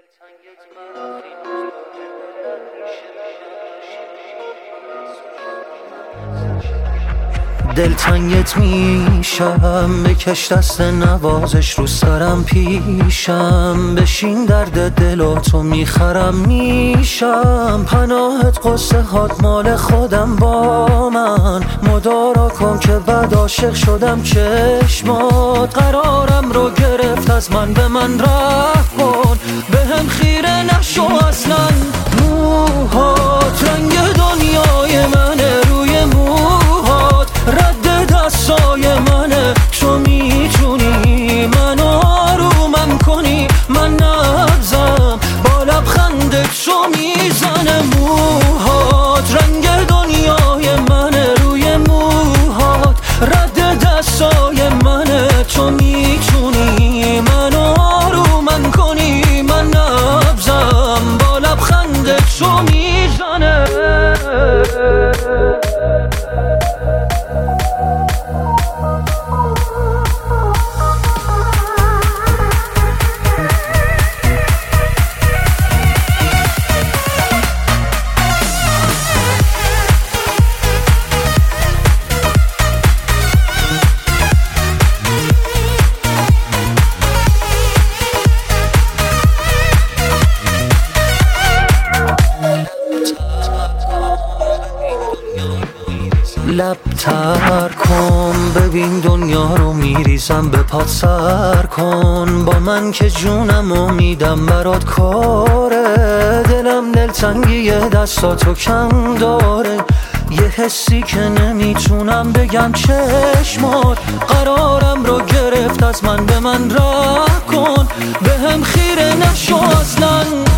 دلتنگت میشم، بکش دست نوازش رو سرم پیشم، بشین درد دل و تو میخرم میشم، پناهت قصه هات مال خودم با من، مدارا کن که بعد عاشق شدم چشمات، قرارم رو گرفت از من به من رحم کن، بهم خیره نشو اصلا، موهات رنگ دنیای منه، روی موهات رد دستای منه، تو میتونی منو آرومم کنی، من نبزم با لبخندت تو میزنه، موهات رنگ دنیای منه، روی موهات رد دستای منه، تو میتونی منو آرومم کنی، من نبزم با لبخندت تو میزنه. لب تر کن ببین دنیا رو میریزم به پات، سر کن با من که جونم و میدم برات کاره، دلم دلتنگی دستاتو کم داره، یه حسی که نمیتونم بگم چشمات، قرارم رو گرفت از من به من رحم کن، بهم خیره نشو اصلا.